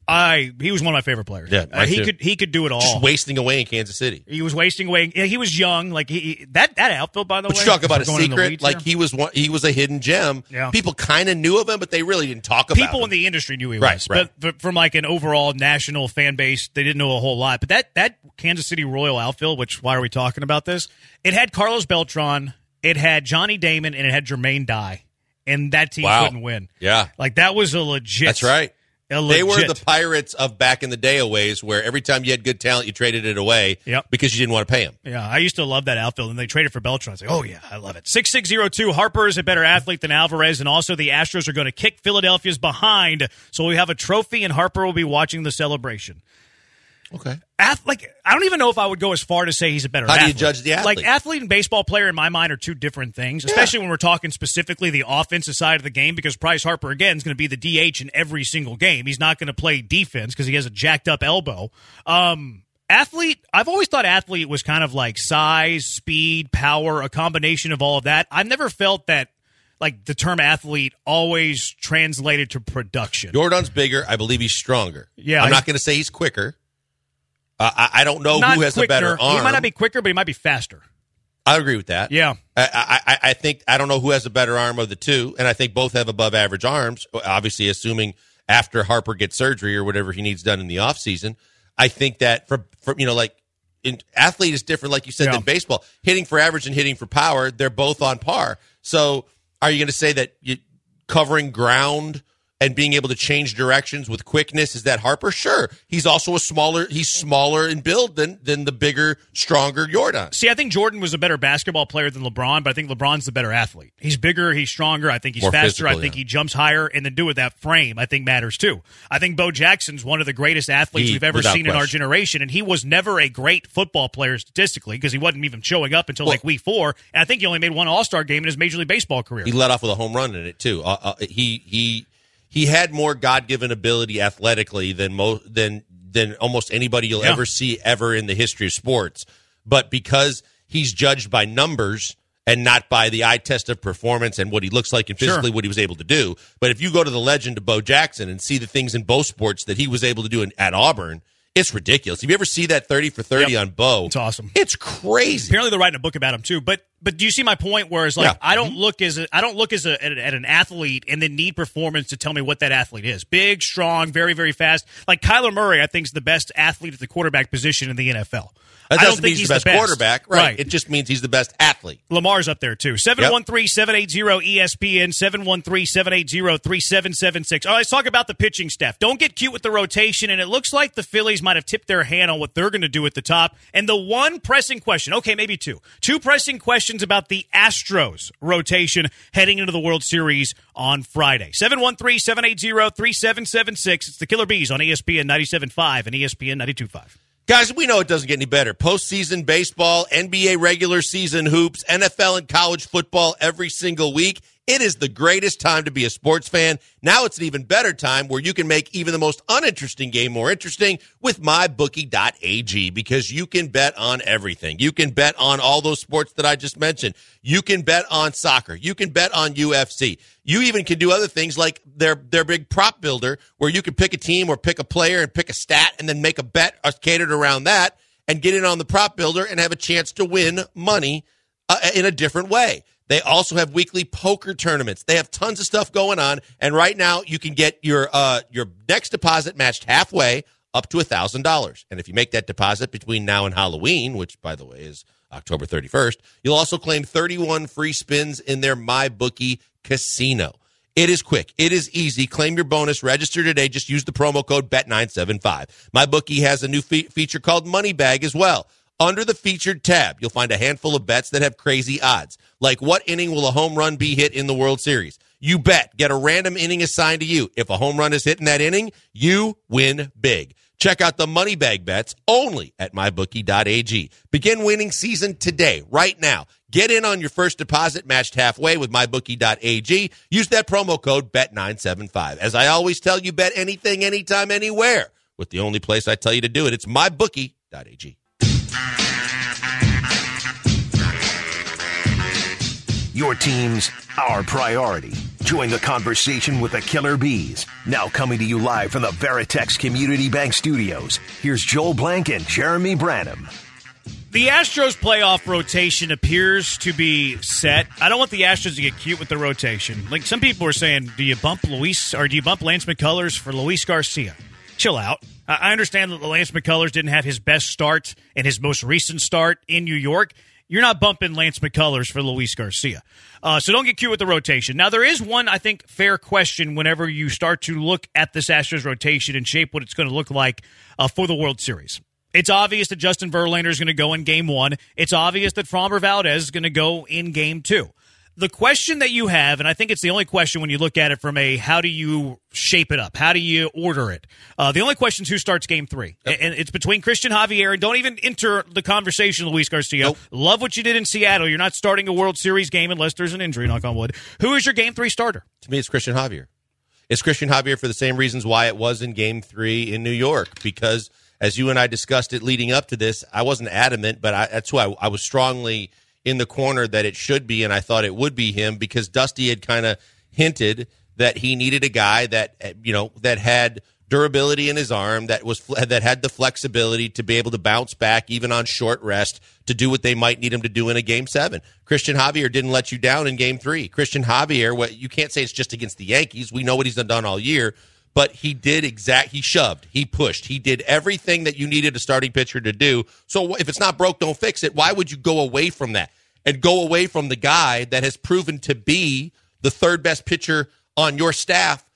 I he was one of my favorite players. Yeah, uh, he too. could he could do it all. Just wasting away in Kansas City. He was wasting away. He was young. Like he that that outfield, by the but way. But you talk about a secret. Like here. he was one, he was a hidden gem. Yeah. People kind of knew of him, but they really didn't talk about. People him. in the industry knew he right, was, right. but from like an overall national fan base, they didn't know a whole lot. But that that Kansas City Royal outfield, which why are we talking about this? It had Carlos Beltran, it had Johnny Damon, and it had Jermaine Dye, and that team wow. couldn't win. Yeah, like that was a legit. That's right. They were legit. the Pirates of back in the day a ways, where every time you had good talent, you traded it away yep. because you didn't want to pay him. Yeah, I used to love that outfield, and they traded for Beltran. I was like, oh, yeah, I love it. six six zero two, Harper is a better athlete than Alvarez, and also the Astros are going to kick Philadelphia's behind, so we have a trophy, and Harper will be watching the celebration. Okay. Ath- like, I don't even know if I would go as far to say he's a better How athlete. do you judge the athlete? Like, athlete and baseball player, in my mind, are two different things, especially yeah. when we're talking specifically the offensive side of the game, because Bryce Harper, again, is going to be the D H in every single game. He's not going to play defense because he has a jacked-up elbow. Um, athlete, I've always thought athlete was kind of like size, speed, power, a combination of all of that. I've never felt that like the term athlete always translated to production. Jordan's bigger. I believe he's stronger. Yeah, I'm not going to say he's quicker. Uh, I, I don't know not who has quicker. a better arm. He might not be quicker, but he might be faster. I agree with that. Yeah. I, I, I think I don't know who has a better arm of the two, and I think both have above average arms, obviously assuming after Harper gets surgery or whatever he needs done in the offseason. I think that for, for you know, like in, athlete is different, like you said, yeah. than baseball. Hitting for average and hitting for power, they're both on par. So are you going to say that you, covering ground and being able to change directions with quickness. Is that Harper? Sure. He's also a smaller, he's smaller in build than, than the bigger, stronger Jordan. See, I think Jordan was a better basketball player than LeBron, but I think LeBron's the better athlete. He's bigger, he's stronger, I think he's More faster, physical, I think yeah. he jumps higher, and then do with that frame, I think matters too. I think Bo Jackson's one of the greatest athletes He- we've ever without seen in our question. generation, and he was never a great football player statistically because he wasn't even showing up until Well- like week four, and I think he only made one All-Star game in his Major League Baseball career. He led off with a home run in it too. Uh, uh, he he he had more God-given ability athletically than mo- than than almost anybody you'll Yeah. ever see ever in the history of sports. But because he's judged by numbers and not by the eye test of performance and what he looks like and physically Sure. what he was able to do. But if you go to the legend of Bo Jackson and see the things in both sports that he was able to do in, at Auburn, it's ridiculous. If you ever see that thirty for thirty Yep. on Bo, It's awesome. It's crazy. Apparently, they're writing a book about him too. But but do you see my point? Whereas like Yeah. I don't look as a, I don't look as a, at, at an athlete and then need performance to tell me what that athlete is. Big, strong, very very fast. Like Kyler Murray, I think is the best athlete at the quarterback position in the N F L. That I don't doesn't think mean he's the best, quarterback, right. Right. It just means he's the best athlete. Lamar's up there, too. seven one three, seven eight zero, E S P N, seven one three, seven eight zero, three seven seven six. All right, let's talk about the pitching staff. Don't get cute with the rotation, and it looks like the Phillies might have tipped their hand on what they're going to do at the top. And the one pressing question, okay, maybe two. Two pressing questions about the Astros rotation heading into the World Series on Friday. seven one three, seven eight zero, three seven seven six. It's the Killer Bees on E S P N ninety-seven point five and E S P N ninety-two point five. Guys, we know it doesn't get any better. Postseason baseball, N B A regular season hoops, N F L and college football every single week. It is the greatest time to be a sports fan. Now it's an even better time where you can make even the most uninteresting game more interesting with my bookie dot a g because you can bet on everything. You can bet on all those sports that I just mentioned. You can bet on soccer. You can bet on U F C. You even can do other things like their their big prop builder where you can pick a team or pick a player and pick a stat and then make a bet catered around that and get in on the prop builder and have a chance to win money uh, in a different way. They also have weekly poker tournaments. They have tons of stuff going on. And right now you can get your uh, your next deposit matched halfway up to one thousand dollars. And if you make that deposit between now and Halloween, which, by the way, is October thirty-first, you'll also claim thirty-one free spins in their MyBookie casino. It is quick. It is easy. Claim your bonus. Register today. Just use the promo code B E T nine seven five. MyBookie has a new fe- feature called Money Bag as well. Under the featured tab, you'll find a handful of bets that have crazy odds, like what inning will a home run be hit in the World Series. You bet. Get a random inning assigned to you. If a home run is hit in that inning, you win big. Check out the Money Bag bets only at my bookie dot a g. Begin winning season today, right now. Get in on your first deposit matched halfway with my bookie dot a g. Use that promo code B E T nine seven five. As I always tell you, bet anything, anytime, anywhere. With the only place I tell you to do it, it's my bookie dot a g. Your team's our priority. Join the conversation with the Killer Bees. Now coming to you live from the Veritex Community Bank Studios. Here's Joel Blank and Jeremy Branham. The Astros playoff rotation appears to be set. I don't want the Astros to get cute with the rotation. Like some people are saying, do you bump Luis or do you bump Lance McCullers for Luis Garcia? Chill out. I understand that Lance McCullers didn't have his best start and his most recent start in New York. You're not bumping Lance McCullers for Luis Garcia. Uh, so don't get cute with the rotation. Now, there is one, I think, fair question whenever you start to look at this Astros rotation and shape what it's going to look like uh, for the World Series. It's obvious that Justin Verlander is going to go in game one. It's obvious that Framber Valdez is going to go in game two. The question that you have, and I think it's the only question when you look at it from a how do you shape it up? How do you order it? Uh, the only question is who starts game three. Yep. And it's between Christian Javier, and don't even enter the conversation, Luis Garcia. Nope. Love what you did in Seattle. You're not starting a World Series game unless there's an injury, knock on wood. Who is your game three starter? To me, it's Christian Javier. It's Christian Javier for the same reasons why it was in game three in New York, because as you and I discussed it leading up to this, I wasn't adamant, but I, that's why I, I was strongly in the corner that it should be, and I thought it would be him because Dusty had kind of hinted that he needed a guy that, you know, that had durability in his arm, that was that had the flexibility to be able to bounce back even on short rest to do what they might need him to do in a game seven. Christian Javier didn't let you down in game three. Christian Javier, what you can't say it's just against the Yankees. We know what he's done all year. But he did exact. He shoved. He pushed. He did everything that you needed a starting pitcher to do. So if it's not broke, don't fix it. Why would you go away from that and go away from the guy that has proven to be the third best pitcher on your staff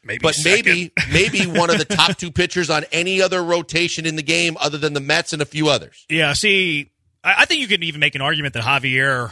Maybe but second. maybe maybe one of the top two pitchers on any other rotation in the game other than the Mets and a few others. Yeah, see, I, I think you could even make an argument that Javier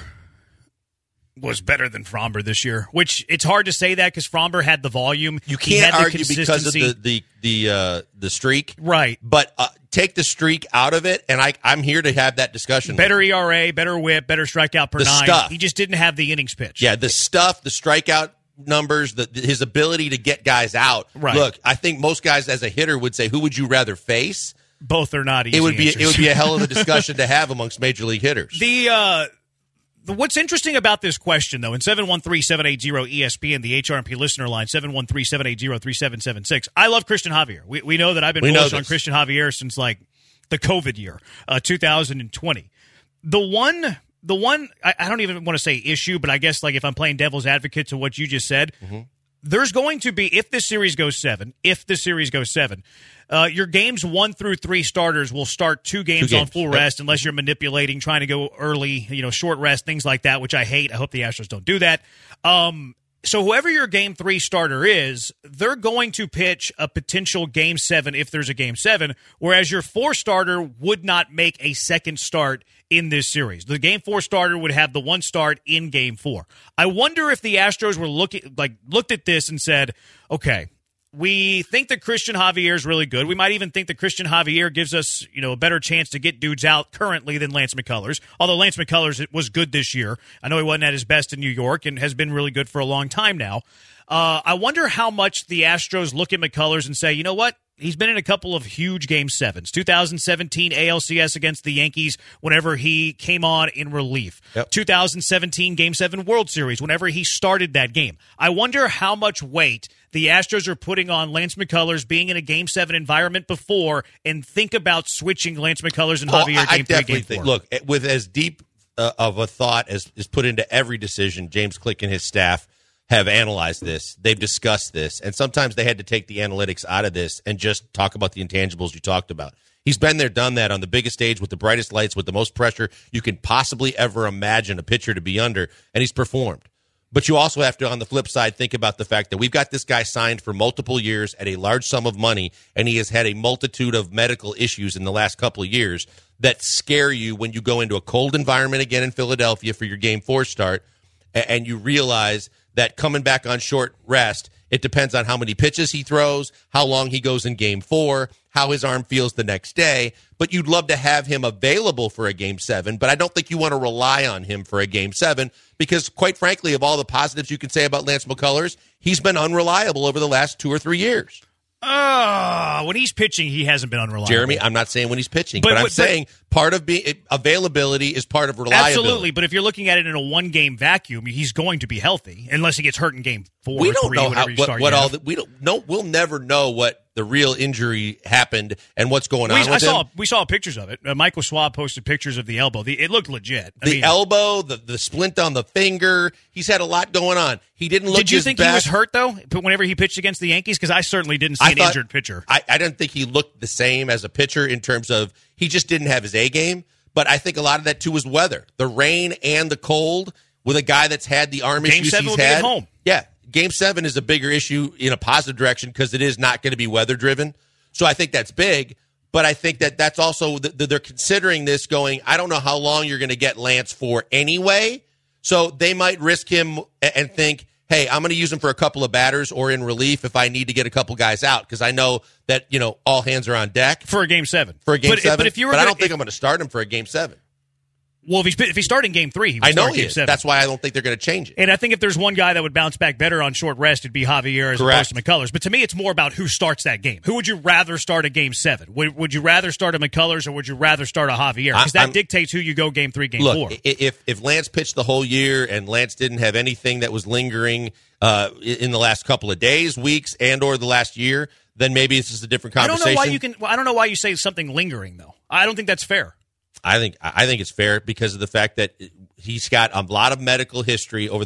was better than Fromber this year, which it's hard to say that because Fromber had the volume. You He can't had the argue because of the the the, uh, the streak. Right. But uh, take the streak out of it, and I, I'm here to have that discussion. Better E R A, better whip, better strikeout per The nine. stuff. He just didn't have the innings pitch. Yeah, the stuff, the strikeout numbers, the, his ability to get guys out. Right. Look, I think most guys as a hitter would say, who would you rather face? Both are not easy It would be answers. it would be a hell of a discussion to have amongst major league hitters. The uh, the, what's interesting about this question, though, in seven one three, seven eight zero, E S P N, the H R M P listener line, seven one three, seven eight zero, three seven seven six, I love Christian Javier. We, we know that I've been We know bullish on this. Christian Javier since, like, the COVID year, uh, two thousand twenty. The one, the one I, I don't even want to say issue, but I guess, like, if I'm playing devil's advocate to what you just said, Mm-hmm. there's going to be, if this series goes seven, if the series goes seven, uh, your games one through three starters will start two games, Two games. on full Yep. rest unless you're manipulating, trying to go early, you know, short rest, things like that, which I hate. I hope the Astros don't do that. Um, so whoever your game three starter is, they're going to pitch a potential game seven if there's a game seven, whereas your four starter would not make a second start in this series. The game four starter would have the one start in game four. I wonder if the Astros were looking, like, looked at this and said, okay, we think that Christian Javier is really good. We might even think that Christian Javier gives us, you know, a better chance to get dudes out currently than Lance McCullers. Although Lance McCullers was good this year. I know he wasn't at his best in New York and has been really good for a long time now. Uh, I wonder how much the Astros look at McCullers and say, you know what? He's been in a couple of huge game sevens. two thousand seventeen A L C S against the Yankees whenever he came on in relief. Yep. two thousand seventeen Game seven World Series whenever he started that game. I wonder how much weight the Astros are putting on Lance McCullers being in a Game seven environment before and think about switching Lance McCullers and Javier Oh, I, I Game three, definitely Game think, four. look, with as deep uh, of a thought as is put into every decision, James Click and his staff have analyzed this. They've discussed this. And sometimes they had to take the analytics out of this and just talk about the intangibles you talked about. He's been there, done that on the biggest stage with the brightest lights, with the most pressure you can possibly ever imagine a pitcher to be under, and he's performed. But you also have to, on the flip side, think about the fact that we've got this guy signed for multiple years at a large sum of money, and he has had a multitude of medical issues in the last couple of years that scare you when you go into a cold environment again in Philadelphia for your game four start, and you realize that coming back on short rest, it depends on how many pitches he throws, how long he goes in game four, how his arm feels the next day. But you'd love to have him available for a game seven, but I don't think you want to rely on him for a game seven because, quite frankly, of all the positives you can say about Lance McCullers, he's been unreliable over the last two or three years. Uh, when he's pitching, he hasn't been unreliable. Jeremy, I'm not saying when he's pitching, but, But- I'm but- saying part of being availability is part of reliability. Absolutely, but if you're looking at it in a one-game vacuum, he's going to be healthy unless he gets hurt in game four. We or don't three, know how, whatever you what, start what you all have. the, we don't know. We'll never know what the real injury happened and what's going We, on I with saw him. we saw pictures of it. Uh, Michael Schwab posted pictures of the elbow. The, it looked legit. I The mean, elbow, the, the splint on the finger. He's had a lot going on. He didn't look did you his think best. he was hurt though? But whenever he pitched against the Yankees, because I certainly didn't see I an thought- injured pitcher. I, I didn't think he looked the same as a pitcher in terms of he just didn't have his A game. But I think a lot of that too was weather, the rain and the cold. With a guy that's had the arm Game issues seven he's will be had, at home. yeah, Game seven is a bigger issue in a positive direction because it is not going to be weather driven. So I think that's big. But I think that that's also that they're considering this going. I don't know how long you're going to get Lance for anyway. So they might risk him and think, hey, I'm going to use him for a couple of batters or in relief if I need to get a couple guys out because I know that, you know, all hands are on deck for a game seven. for a game but, seven. But if you were, but gonna, I don't think if, I'm going to start him for a game seven. well, if he's if he's starting game three, he would I know start he game is. seven. That's why I don't think they're going to change it. And I think if there's one guy that would bounce back better on short rest, it'd be Javier as Correct. opposed to McCullers. But to me, it's more about who starts that game. Who would you rather start a game seven? Would, would you rather start a McCullers or would you rather start a Javier? Because that I'm- dictates who you go game three, game Look, four. i- if if Lance pitched the whole year and Lance didn't have anything that was lingering uh, in the last couple of days, weeks, and or the last year, then maybe this is a different I don't conversation. know why you can. well, I don't know why you say something lingering though. I don't think that's fair. I think I think it's fair because of the fact that he's got a lot of medical history over the last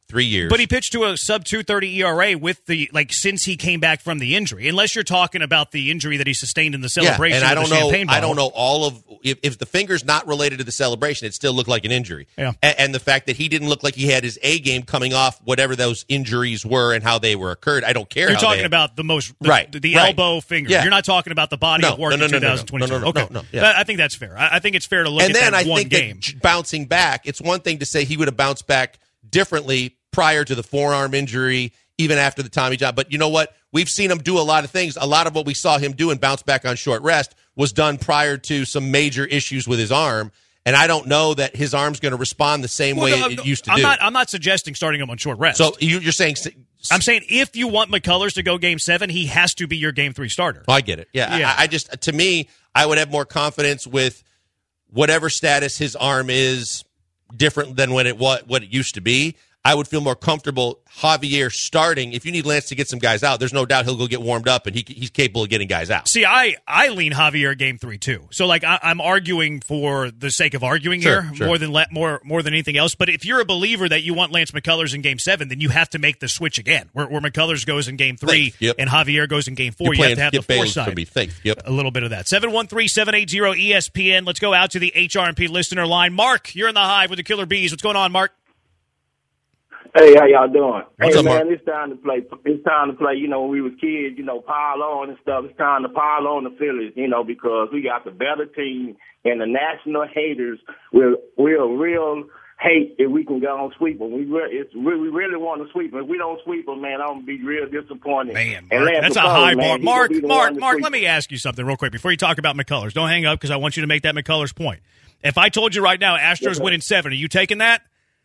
three years. But he pitched to a sub two thirty E R A with the like since he came back from the injury. Unless you're talking about the injury that he sustained in the celebration. Yeah, and I of don't the know. champagne bottle. I don't know all of if, if the finger's not related to the celebration, it still looked like an injury. Yeah. And, and the fact that he didn't look like he had his A game coming off whatever those injuries were and how they were occurred. I don't care. You're how talking they, about the most the, right the, the right. elbow finger. Yeah. You're not talking about the body no, of work no, no, in no, twenty twenty-two. No, no, no, okay, no, no, yeah. But I think that's fair. I, I think it's fair to look and at then that I one think game. that bouncing back, it's one thing to say he would have bounced back differently prior to the forearm injury, even after the Tommy John. But you know what? We've seen him do a lot of things. A lot of what we saw him do and bounce back on short rest was done prior to some major issues with his arm. And I don't know that his arm's going to respond the same well, way no, it used to I'm do. Not, I'm not suggesting starting him on short rest. So you, you're saying... I'm saying if you want McCullers to go game seven, he has to be your game three starter. Oh, I get it. Yeah, yeah. I, I just, to me, I would have more confidence with whatever status his arm is different than when it what, what it used to be. I would feel more comfortable Javier starting. If you need Lance to get some guys out, there's no doubt he'll go get warmed up, and he he's capable of getting guys out. See, I, I lean Javier game three too. So like I, I'm arguing for the sake of arguing Sure, here sure. more than le- more more than anything else. But if you're a believer that you want Lance McCullers in game seven, then you have to make the switch again, where, where McCullers goes in game three Safe, yep. and Javier goes in game four. You're You have to have Skip the Bayless foresight. to be safe. Yep. A little bit of that. seven one three, seven eight zero, E S P N. Let's go out to the H R and P listener line. Mark, you're in the Hive with the Killer Bees. What's going on, Mark? Hey, how y'all doing? What's hey, up, man, Mark? it's time to play. It's time to play. You know, when we was kids, you know, pile on and stuff. It's time to pile on the Phillies, you know, because we got the better team and the national haters will will real hate if we can go on sweep them. We re- it's re- we really want to sweep them. If we don't sweep them, man, I'm gonna be real disappointed. Man, And Mark, Lance that's a McCullers, high man, bar. he Mark, gonna be the Mark, one to Mark, sweep let me ask you something real quick before you talk about McCullers. Don't hang up because I want you to make that McCullers point. If I told you right now Astros Yes, sir. win in seven, are you taking that?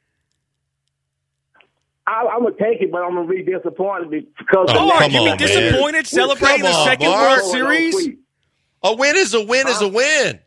I, I'm gonna take it, but I'm gonna be disappointed because Oh, the Mark, come you be on, disappointed man. celebrating Come the on, second Mark. World Series? A win is a win is a win.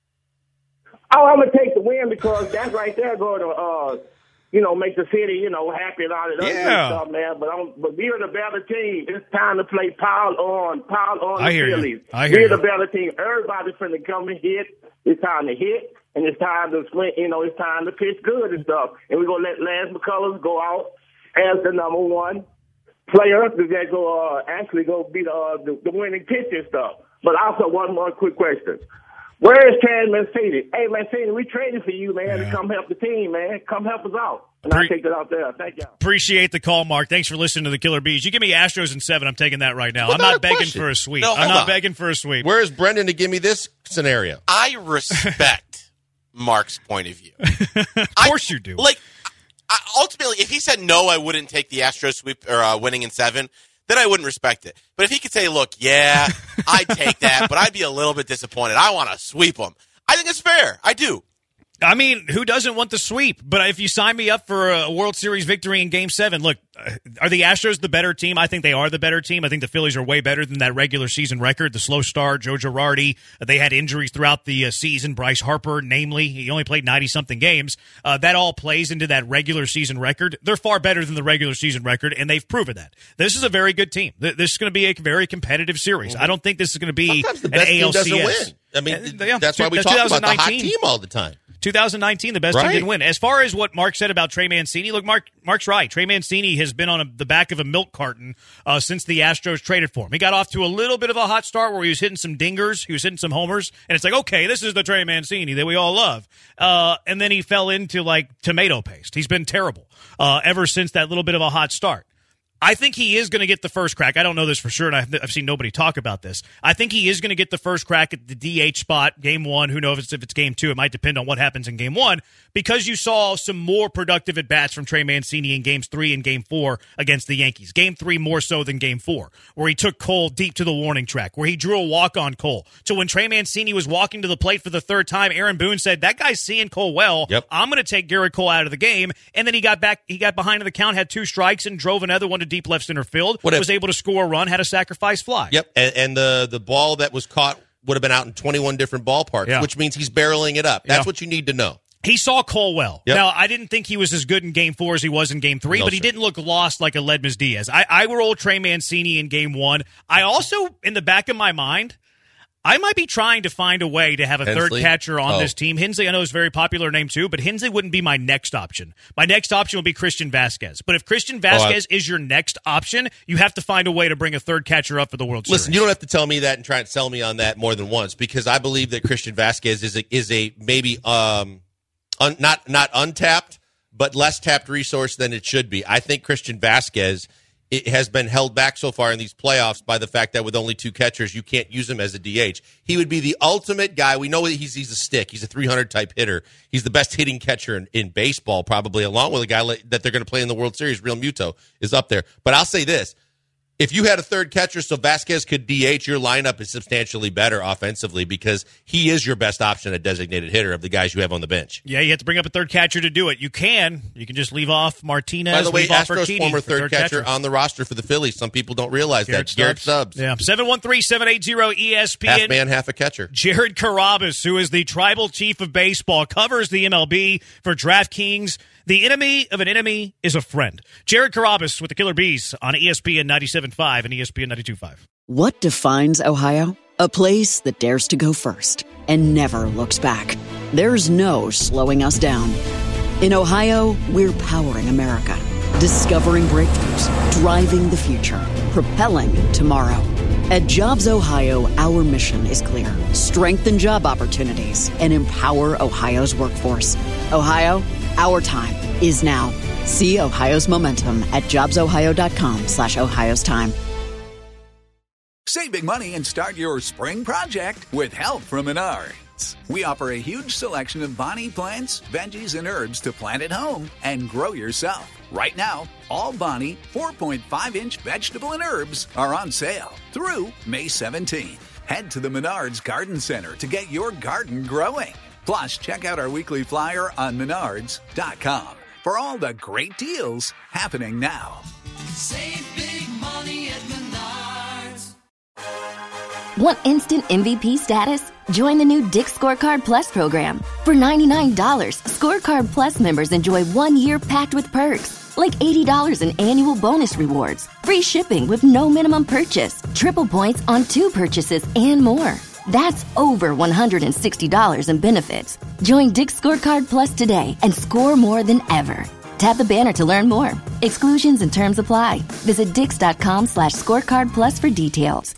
Oh, I'm gonna take the win because that's right there going to, uh, you know, make the city, you know, happy and all that other Yeah. stuff, man. But I'm, but we're the better team. It's time to play pile on, pile on I the hear you. Phillies. I hear we're you. the better team. Everybody's finna come and hit. It's time to hit, and it's time to swing. You know, it's time to pitch good and stuff. And we're gonna let Lance McCullers go out as the number one player to that go uh, actually go be the, uh, the the winning pitcher and stuff. But also one more quick question. Where is Trey Mancini? Hey, Mancini, we traded for you, man, Yeah. to come help the team, man. Come help us out. And Pre- I'll take it out there. Thank y'all. Appreciate the call, Mark. Thanks for listening to the Killer Bees. You give me Astros in seven, I'm taking that right now. I'm Without not a begging question. for a sweep. No, I'm hold not on. begging for a sweep. Where is Brendan to give me this scenario? I respect Mark's point of view. Of course you do. Like, I, ultimately, if he said no, I wouldn't take the Astros sweep or uh, winning in seven, then I wouldn't respect it. But if he could say, look, yeah, I'd take that, but I'd be a little bit disappointed. I want to sweep them. I think it's fair. I do. I mean, who doesn't want the sweep? But if you sign me up for a World Series victory in Game seven, look, uh, are the Astros the better team? I think they are the better team. I think the Phillies are way better than that regular season record. The slow start, Joe Girardi, uh, they had injuries throughout the uh, season. Bryce Harper, namely, he only played ninety-something games. Uh, that all plays into that regular season record. They're far better than the regular season record, and they've proven that. This is a very good team. Th- This is going to be a very competitive series. I don't think this is going to be Sometimes the an best A team L C S. doesn't win. I mean, Uh, yeah, that's why we two- talk about the hot 2019. team all the time. twenty nineteen, the best team Right. didn't win. As far as what Mark said about Trey Mancini, look, Mark, Mark's right. Trey Mancini has been on a, the back of a milk carton uh, since the Astros traded for him. He got off to a little bit of a hot start where he was hitting some dingers, he was hitting some homers, and it's like, okay, this is the Trey Mancini that we all love. Uh, and then he fell into like tomato paste. He's been terrible uh, ever since that little bit of a hot start. I think he is going to get the first crack. I don't know this for sure, and I've, I've seen nobody talk about this. I think he is going to get the first crack at the D H spot, game one. Who knows if it's, if it's game two? It might depend on what happens in game one, because you saw some more productive at-bats from Trey Mancini in games three and game four against the Yankees. Game three more so than game four, where he took Cole deep to the warning track, where he drew a walk on Cole. So when Trey Mancini was walking to the plate for the third time, Aaron Boone said, that guy's seeing Cole well. Yep. I'm going to take Garrett Cole out of the game. And then he got back, he got behind in the count, had two strikes, and drove another one to deep left center field. What if- was able to score a run, had a sacrifice fly. Yep, and, and the the ball that was caught would have been out in twenty-one different ballparks, Yeah. which means he's barreling it up. That's Yeah. what you need to know. He saw Cole well. Yep. Now, I didn't think he was as good in game four as he was in game three, No, but he sir. didn't look lost like a Ledmus Diaz. I, I rolled Trey Mancini in game one. I also, in the back of my mind, I might be trying to find a way to have a Hensley? third catcher on Oh. this team. Hensley, I know, is a very popular name too, but Hensley wouldn't be my next option. My next option would be Christian Vasquez. But if Christian Vasquez oh, I, is your next option, you have to find a way to bring a third catcher up for the World Series. Listen, you don't have to tell me that and try and sell me on that more than once, because I believe that Christian Vasquez is a, is a maybe um un, not not untapped, but less tapped resource than it should be. I think Christian Vasquez it has been held back so far in these playoffs by the fact that with only two catchers, you can't use him as a D H. He would be the ultimate guy. We know he's he's a stick. He's a three hundred type hitter. He's the best hitting catcher in, in baseball, probably, along with a guy like, that they're going to play in the World Series. Real Muto is up there. But I'll say this. If you had a third catcher so Vasquez could D H, your lineup is substantially better offensively because he is your best option at designated hitter of the guys you have on the bench. Yeah, you have to bring up a third catcher to do it. You can. You can just leave off Martinez. By the way, leave off Astros Urquidy former for third, catcher, catcher on the roster for the Phillies. Some people don't realize Garrett that. Garrett Stubbs. Yeah, seven one three, seven eight zero, E S P N. Half man, half a catcher. Jared Carrabis, who is the tribal chief of baseball, covers the M L B for DraftKings. The enemy of an enemy is a friend. Jared Carrabis with the Killer Bees on E S P N ninety-seven point five and E S P N ninety-two point five. What defines Ohio? A place that dares to go first and never looks back. There's no slowing us down. In Ohio, we're powering America, discovering breakthroughs, driving the future, propelling tomorrow. At Jobs Ohio, our mission is clear. Strengthen job opportunities and empower Ohio's workforce. Ohio, our time is now. See Ohio's momentum at jobsohio.com slash Ohio's time. Save big money and start your spring project with help from Menards. We offer a huge selection of Bonnie plants, veggies, and herbs to plant at home and grow yourself. Right now, all Bonnie four point five inch vegetable and herbs are on sale through May seventeenth. Head to the Menards Garden Center to get your garden growing. Plus, check out our weekly flyer on menards dot com for all the great deals happening now. Save big money at Menards. Want instant M V P status? Join the new Dick's Scorecard Plus program. For ninety-nine dollars, Scorecard Plus members enjoy one year packed with perks, like eighty dollars in annual bonus rewards, free shipping with no minimum purchase, triple points on two purchases, and more. That's over one hundred sixty dollars in benefits. Join Dick's Scorecard Plus today and score more than ever. Tap the banner to learn more. Exclusions and terms apply. Visit dix.com slash scorecard plus for details.